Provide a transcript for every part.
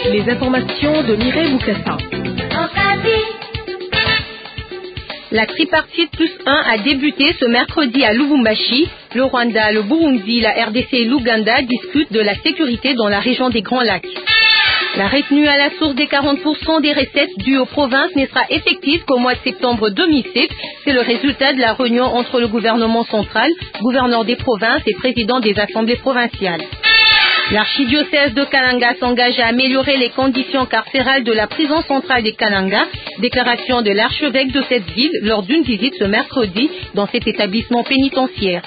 Les informations de Mireille Boukassa. La tripartite plus 1 a débuté ce mercredi à Lubumbashi. Le Rwanda, le Burundi, la RDC et l'Ouganda discutent de la sécurité dans la région des Grands Lacs. La retenue à la source des 40% des recettes dues aux provinces ne sera effective qu'au mois de septembre 2007. C'est le résultat de la réunion entre le gouvernement central, gouverneur des provinces et président des assemblées provinciales. L'archidiocèse de Kananga s'engage à améliorer les conditions carcérales de la prison centrale des Kananga. Déclaration de l'archevêque de cette ville lors d'une visite ce mercredi dans cet établissement pénitentiaire.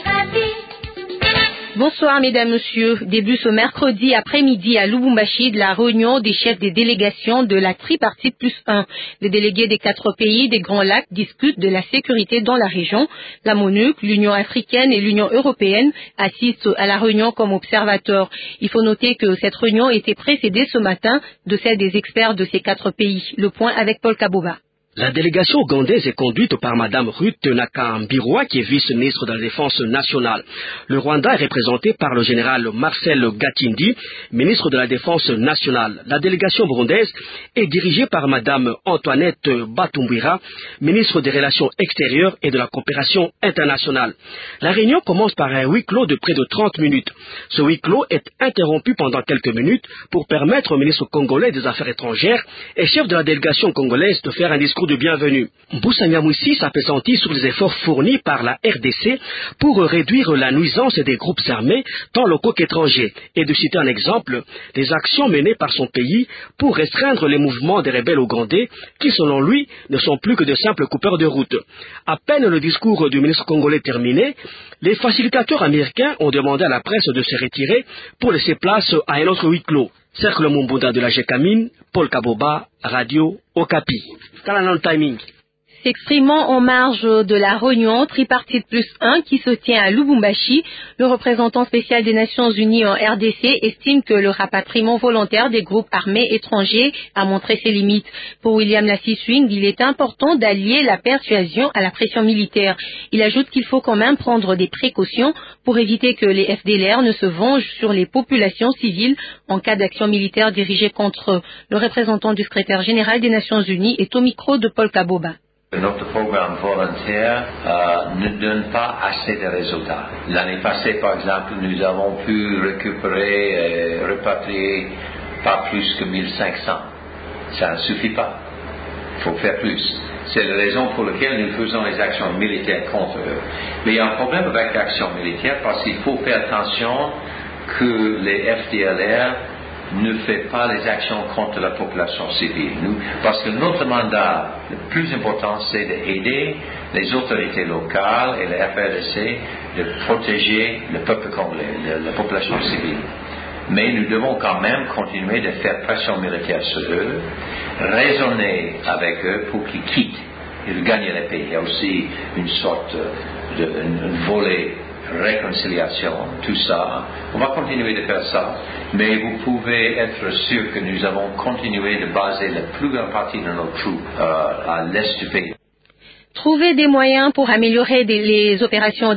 Bonsoir mesdames, messieurs. Début ce mercredi après-midi à Lubumbashi de la réunion des chefs des délégations de la tripartite plus 1. Les délégués des 4 pays des Grands Lacs discutent de la sécurité dans la région. La MONUC, l'Union africaine et l'Union européenne assistent à la réunion comme observateurs. Il faut noter que cette réunion était précédée ce matin de celle des experts de ces 4 pays. Le point avec Paul Kaboba. La délégation ougandaise est conduite par Madame Ruth Nakambirwa, qui est vice-ministre de la Défense nationale. Le Rwanda est représenté par le général Marcel Gatindi, ministre de la Défense nationale. La délégation burundaise est dirigée par Madame Antoinette Batumbwira, ministre des Relations extérieures et de la coopération internationale. La réunion commence par un huis clos de près de 30 minutes. Ce huis clos est interrompu pendant quelques minutes pour permettre au ministre congolais des Affaires étrangères et chef de la délégation congolaise de faire un discours de bienvenue. Mboussa Nyamwisi s'appesantit sur les efforts fournis par la RDC pour réduire la nuisance des groupes armés, tant locaux qu'étrangers, et de citer un exemple, les actions menées par son pays pour restreindre les mouvements des rebelles ougandais, qui selon lui ne sont plus que de simples coupeurs de route. À peine le discours du ministre congolais terminé, les facilitateurs américains ont demandé à la presse de se retirer pour laisser place à un autre huis clos. Cercle Mumbunda de la Gécamine, Paul Kaboba, Radio Okapi. Canon Timing. S'exprimant en marge de la réunion tripartite plus 1 qui se tient à Lubumbashi, le représentant spécial des Nations Unies en RDC estime que le rapatriement volontaire des groupes armés étrangers a montré ses limites. Pour William Lassiswing, il est important d'allier la persuasion à la pression militaire. Il ajoute qu'il faut quand même prendre des précautions pour éviter que les FDLR ne se vengent sur les populations civiles en cas d'action militaire dirigée contre eux. Le représentant du secrétaire général des Nations Unies est au micro de Paul Kaboba. Notre programme volontaire ne donne pas assez de résultats. L'année passée, par exemple, nous avons pu récupérer et repatrier pas plus que 1500. Ça ne suffit pas. Il faut faire plus. C'est la raison pour laquelle nous faisons les actions militaires contre eux. Mais il y a un problème avec l'action militaire parce qu'il faut faire attention que les FDLR ne fait pas les actions contre la population civile. Parce que notre mandat le plus important, c'est d'aider les autorités locales et la FRDC de protéger le peuple congolais, la population civile. Mais nous devons quand même continuer de faire pression militaire sur eux, raisonner avec eux pour qu'ils quittent et de gagner la paix. Il y a aussi une sorte de volet réconciliation, tout ça. On va continuer de faire ça, mais vous pouvez être sûr que nous avons continué de baser la plus grande partie de nos troupes à l'est du pays. Trouver des moyens pour améliorer les opérations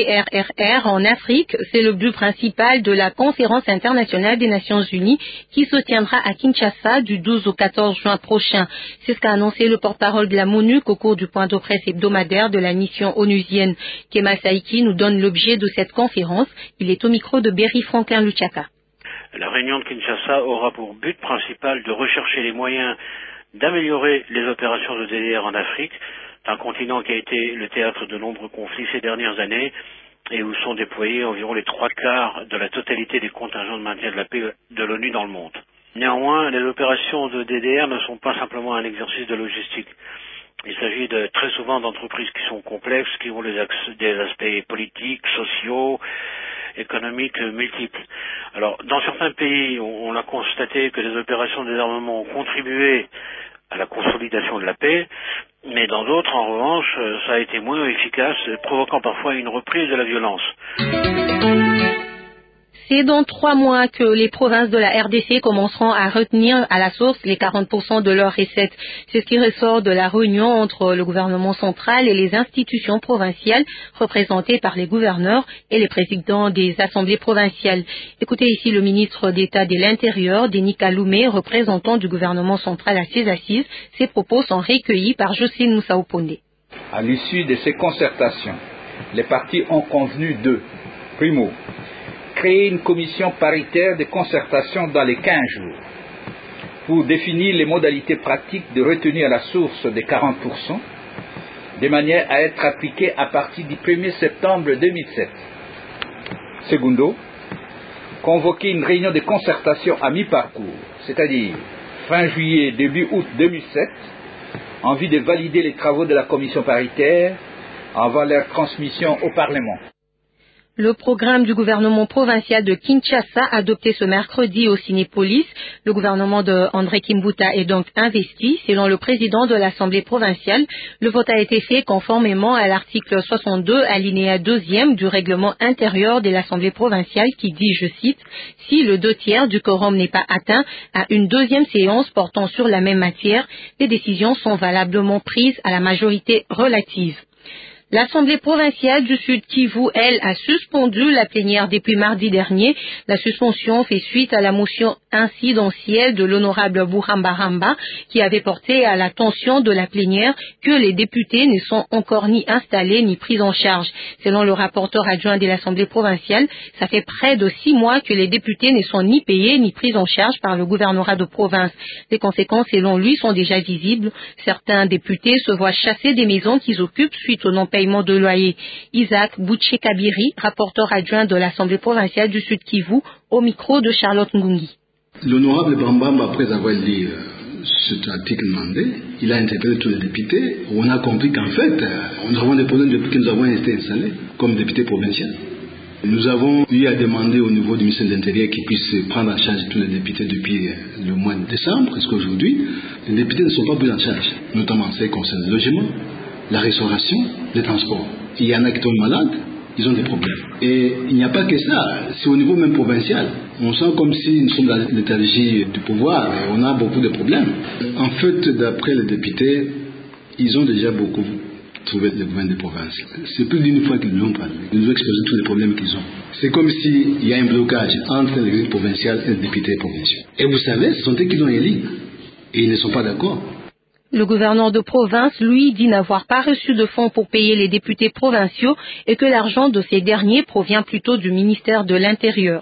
DDRRR en Afrique, c'est le but principal de la conférence internationale des Nations Unies qui se tiendra à Kinshasa du 12 au 14 juin prochain. C'est ce qu'a annoncé le porte-parole de la MONUC au cours du point de presse hebdomadaire de la mission onusienne. Kema Saiki nous donne l'objet de cette conférence. Il est au micro de Berry Franklin Luchaka. La réunion de Kinshasa aura pour but principal de rechercher les moyens d'améliorer les opérations de DDR en Afrique, un continent qui a été le théâtre de nombreux conflits ces dernières années et où sont déployés environ les 3/4 de la totalité des contingents de maintien de la paix de l'ONU dans le monde. Néanmoins, les opérations de DDR ne sont pas simplement un exercice de logistique. Il s'agit très souvent d'entreprises qui sont complexes, qui ont des aspects politiques, sociaux, économiques multiples. Alors, dans certains pays, on a constaté que les opérations de désarmement ont contribué à la consolidation de la paix, mais dans d'autres, en revanche, ça a été moins efficace, provoquant parfois une reprise de la violence. C'est dans 3 mois que les provinces de la RDC commenceront à retenir à la source les 40% de leurs recettes. C'est ce qui ressort de la réunion entre le gouvernement central et les institutions provinciales représentées par les gouverneurs et les présidents des assemblées provinciales. Écoutez ici le ministre d'État de l'Intérieur, Denis Kaloumé, représentant du gouvernement central à ces assises. Ses propos sont recueillis par Jocelyne Moussaoponde. À l'issue de ces concertations, les partis ont convenu de, primo, créer une commission paritaire de concertation dans les 15 jours pour définir les modalités pratiques de retenue à la source des 40%, de manière à être appliquée à partir du 1er septembre 2007. Secondo, convoquer une réunion de concertation à mi-parcours, c'est-à-dire fin juillet, début août 2007, en vue de valider les travaux de la commission paritaire avant leur transmission au Parlement. Le programme du gouvernement provincial de Kinshasa, adopté ce mercredi au Cinépolis, le gouvernement de André Kimbuta est donc investi. Selon le président de l'Assemblée provinciale, le vote a été fait conformément à l'article 62, alinéa 2e du règlement intérieur de l'Assemblée provinciale qui dit, je cite, « Si le 2/3 du quorum n'est pas atteint à une deuxième séance portant sur la même matière, les décisions sont valablement prises à la majorité relative. » L'Assemblée provinciale du Sud Kivu, elle, a suspendu la plénière depuis mardi dernier. La suspension fait suite à la motion incidentielle de l'honorable Bouhamba qui avait porté à l'attention de la plénière que les députés ne sont encore ni installés ni pris en charge. Selon le rapporteur adjoint de l'Assemblée provinciale, ça fait près de 6 mois que les députés ne sont ni payés ni pris en charge par le gouvernorat de province. Les conséquences, selon lui, sont déjà visibles. Certains députés se voient chasser des maisons qu'ils occupent suite au non-paiement de loyer. Isaac Bouché-Kabiri, rapporteur adjoint de l'Assemblée provinciale du Sud Kivu, au micro de Charlotte Ngungi. L'honorable Bambamba, après avoir lu cet article demandé, il a interpellé tous les députés. On a compris qu'en fait, nous avons des problèmes depuis que nous avons été installés comme députés provinciaux. Nous avons eu à demander au niveau du ministère de l'Intérieur qu'il puisse prendre en charge tous les députés depuis le mois de décembre, parce qu'aujourd'hui, les députés ne sont pas pris en charge, notamment ce qui concerne le logement, la restauration, les transports. Il y en a qui tombent malades, ils ont des problèmes. Et il n'y a pas que ça, c'est au niveau même provincial. On sent comme si nous sommes dans la léthargie du pouvoir et on a beaucoup de problèmes. En fait, d'après les députés, ils ont déjà beaucoup trouvé le gouvernement des provinces. C'est plus d'une fois qu'ils nous ont parlé. Ils nous ont exposé tous les problèmes qu'ils ont. C'est comme s'il y a un blocage entre l'exécutif provincial et les députés provinciaux. Et vous savez, ce sont eux qui l'ont élu. Et ils ne sont pas d'accord. Le gouverneur de province, lui, dit n'avoir pas reçu de fonds pour payer les députés provinciaux et que l'argent de ces derniers provient plutôt du ministère de l'Intérieur.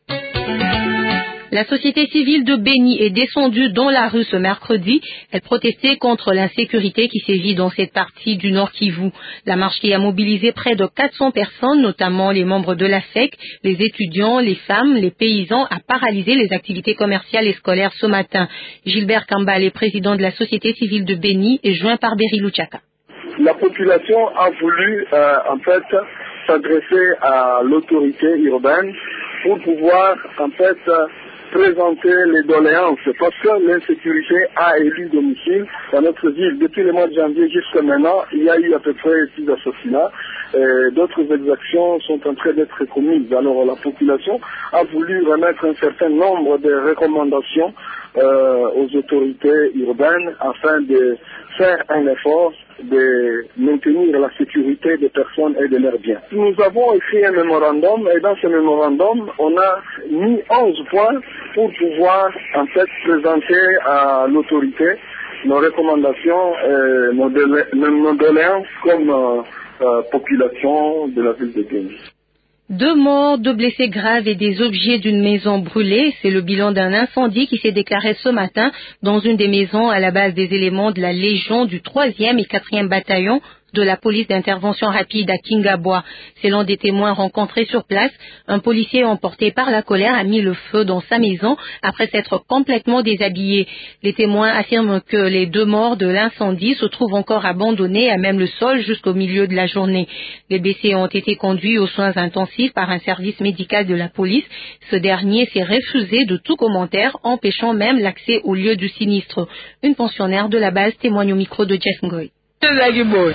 La société civile de Béni est descendue dans la rue ce mercredi. Elle protestait contre l'insécurité qui sévit dans cette partie du Nord Kivu. La marche qui a mobilisé près de 400 personnes, notamment les membres de la FEC, les étudiants, les femmes, les paysans, a paralysé les activités commerciales et scolaires ce matin. Gilbert Kambale, président de la société civile de Béni, est joint par Berry Luchaka. La population a voulu en fait s'adresser à l'autorité urbaine pour pouvoir en fait présenter les doléances parce que l'insécurité a élu domicile dans notre ville. Depuis le mois de janvier jusqu'à maintenant, il y a eu à peu près 6 assassinats. D'autres exactions sont en train d'être commises. Alors la population a voulu remettre un certain nombre de recommandations aux autorités urbaines afin de faire un effort de maintenir la sécurité des personnes et de leurs biens. Nous avons écrit un mémorandum et dans ce mémorandum, on a mis 11 points pour pouvoir en fait présenter à l'autorité nos recommandations, nos doléances comme population de la ville de Béni. 2 morts, 2 blessés graves et des objets d'une maison brûlée. C'est le bilan d'un incendie qui s'est déclaré ce matin dans une des maisons à la base des éléments de la Légion du 3e et 4e bataillon de la police d'intervention rapide à Kingabois. Selon des témoins rencontrés sur place, un policier emporté par la colère a mis le feu dans sa maison après s'être complètement déshabillé. Les témoins affirment que les 2 morts de l'incendie se trouvent encore abandonnés à même le sol jusqu'au milieu de la journée. Les blessés ont été conduits aux soins intensifs par un service médical de la police. Ce dernier s'est refusé de tout commentaire, empêchant même l'accès au lieu du sinistre. Une pensionnaire de la base témoigne au micro de Jeff Ngoy. Cela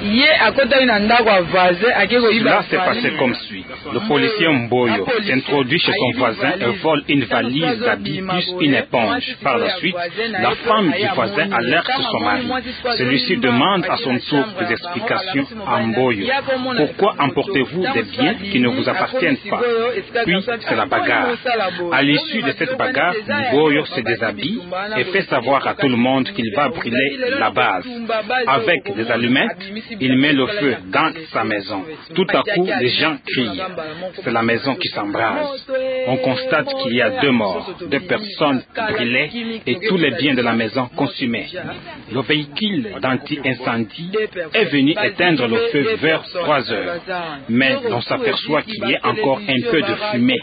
s'est passé comme suit. Le policier Mboyo s'introduit chez son voisin et vole une valise d'habits plus une éponge. Par la suite, la femme du voisin alerte son mari. Celui-ci demande à son tour des explications à Mboyo. Pourquoi emportez-vous des biens qui ne vous appartiennent pas? Puis, c'est la bagarre. À l'issue de cette bagarre, Mboyo se déshabille et fait savoir à tout le monde qu'il va brûler la base. Avec des allumettes, il met le feu dans sa maison. Tout à coup, les gens crient. C'est la maison qui s'embrase. On constate qu'il y a 2 morts, 2 personnes brûlées et tous les biens de la maison consumés. Le véhicule d'anti-incendie est venu éteindre le feu vers 3 heures. Mais on s'aperçoit qu'il y a encore un peu de fumée.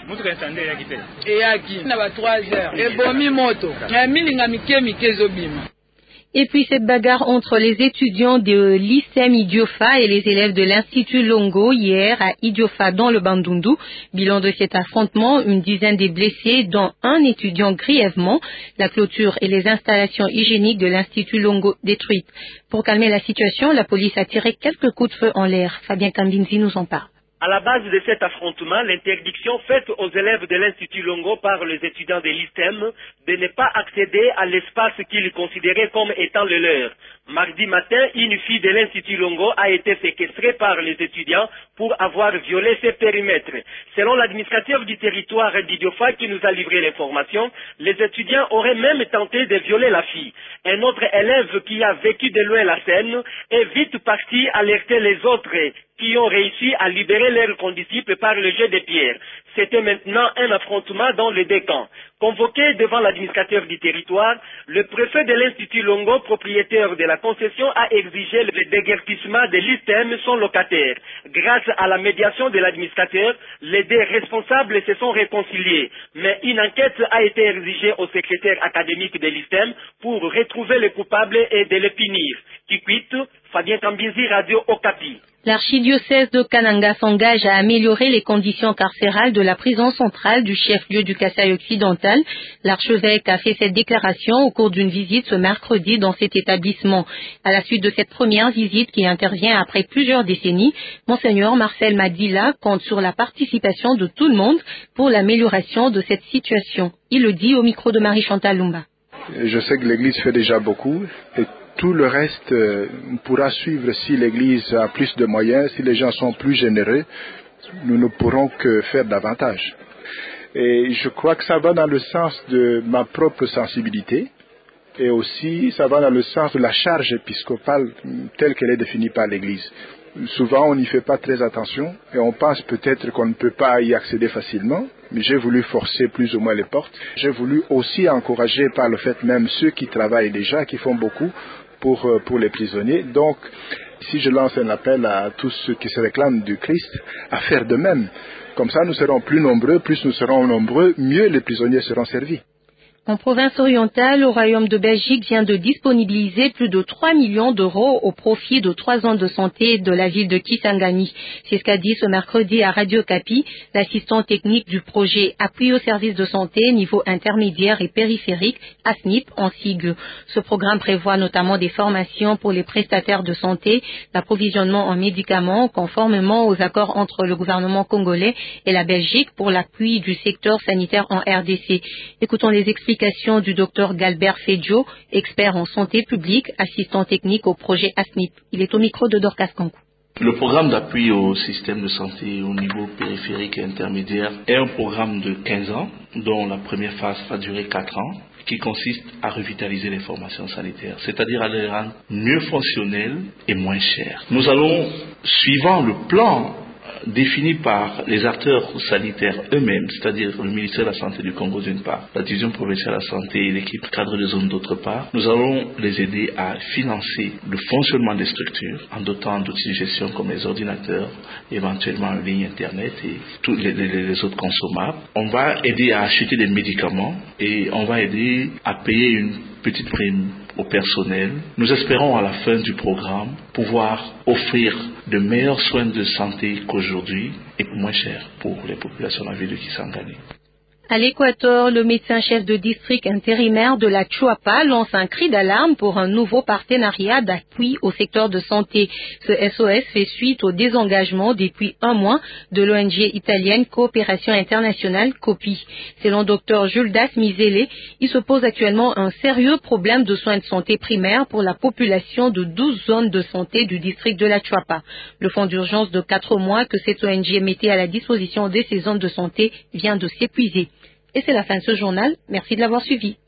Et puis cette bagarre entre les étudiants de l'ISEM Idiofa et les élèves de l'Institut Longo hier à Idiofa dans le Bandundu. Bilan de cet affrontement, une dizaine de blessés, dont un étudiant grièvement. La clôture et les installations hygiéniques de l'Institut Longo détruites. Pour calmer la situation, la police a tiré quelques coups de feu en l'air. Fabien Kambinzi nous en parle. À la base de cet affrontement, l'interdiction faite aux élèves de l'Institut Longo par les étudiants de l'ISEM de ne pas accéder à l'espace qu'ils considéraient comme étant le leur. Mardi matin, une fille de l'Institut Longo a été séquestrée par les étudiants pour avoir violé ses périmètres. Selon l'administrateur du territoire d'Idiofa qui nous a livré l'information, les étudiants auraient même tenté de violer la fille. Un autre élève qui a vécu de loin la scène est vite parti alerter les autres qui ont réussi à libérer leurs condisciples par le jet de pierres. C'était maintenant un affrontement dans les 2 camps. Convoqué devant l'administrateur du territoire, le préfet de l'Institut Longo, propriétaire de la concession, a exigé le déguerpissement de l'ISEM, son locataire. Grâce à la médiation de l'administrateur, les 2 responsables se sont réconciliés. Mais une enquête a été exigée au secrétaire académique de l'ISEM pour retrouver les coupables et de les punir. Kikwit, Fabien Kambinzi, Radio Okapi. L'archidiocèse de Kananga s'engage à améliorer les conditions carcérales de la prison centrale du chef-lieu du Kasaï occidental. L'archevêque a fait cette déclaration au cours d'une visite ce mercredi dans cet établissement. À la suite de cette première visite qui intervient après plusieurs décennies, Monseigneur Marcel Madila compte sur la participation de tout le monde pour l'amélioration de cette situation. Il le dit au micro de Marie-Chantal Lumba. Je sais que l'Église fait déjà beaucoup et tout le reste pourra suivre si l'Église a plus de moyens, si les gens sont plus généreux, nous ne pourrons que faire davantage. Et je crois que ça va dans le sens de ma propre sensibilité et aussi ça va dans le sens de la charge épiscopale telle qu'elle est définie par l'Église. Souvent on n'y fait pas très attention et on pense peut-être qu'on ne peut pas y accéder facilement, mais j'ai voulu forcer plus ou moins les portes. J'ai voulu aussi encourager par le fait même ceux qui travaillent déjà, qui font beaucoup pour les prisonniers. Donc, si je lance un appel à tous ceux qui se réclament du Christ à faire de même. Comme ça, nous serons plus nombreux, plus nous serons nombreux, mieux les prisonniers seront servis. En province orientale, le Royaume de Belgique vient de disponibiliser plus de 3 millions d'euros au profit de 3 ans de santé de la ville de Kisangani. C'est ce qu'a dit ce mercredi à Radio Okapi l'assistant technique du projet Appui aux services de santé niveau intermédiaire et périphérique, ASNIP en sigle. Ce programme prévoit notamment des formations pour les prestataires de santé, l'approvisionnement en médicaments conformément aux accords entre le gouvernement congolais et la Belgique pour l'appui du secteur sanitaire en RDC. Écoutons les explications du Dr Galbert Fedjo, expert en santé publique, assistant technique au projet ASNIP. Il est au micro de Dorcas Kankou. Le programme d'appui au système de santé au niveau périphérique et intermédiaire est un programme de 15 ans, dont la première phase va durer 4 ans, qui consiste à revitaliser les formations sanitaires, c'est-à-dire à les rendre mieux fonctionnelles et moins chères. Nous allons, suivant le plan définis par les acteurs sanitaires eux-mêmes, c'est-à-dire le ministère de la Santé du Congo d'une part, la division provinciale de la santé et l'équipe cadre de zone d'autre part, nous allons les aider à financer le fonctionnement des structures en dotant d'outils de gestion comme les ordinateurs, éventuellement en ligne internet et tous les autres consommables. On va aider à acheter des médicaments et on va aider à payer une petite prime au personnel. Nous espérons à la fin du programme pouvoir offrir de meilleurs soins de santé qu'aujourd'hui et moins cher pour les populations de la ville de Kisangani. À l'Équateur, le médecin-chef de district intérimaire de la Chuapa lance un cri d'alarme pour un nouveau partenariat d'appui au secteur de santé. Ce SOS fait suite au désengagement depuis un mois de l'ONG italienne Coopération Internationale COPI. Selon Dr Juldas Mizele, il se pose actuellement un sérieux problème de soins de santé primaires pour la population de 12 zones de santé du district de la Chuapa. Le fonds d'urgence de 4 mois que cette ONG mettait à la disposition de ces zones de santé vient de s'épuiser. Et c'est la fin de ce journal. Merci de l'avoir suivi.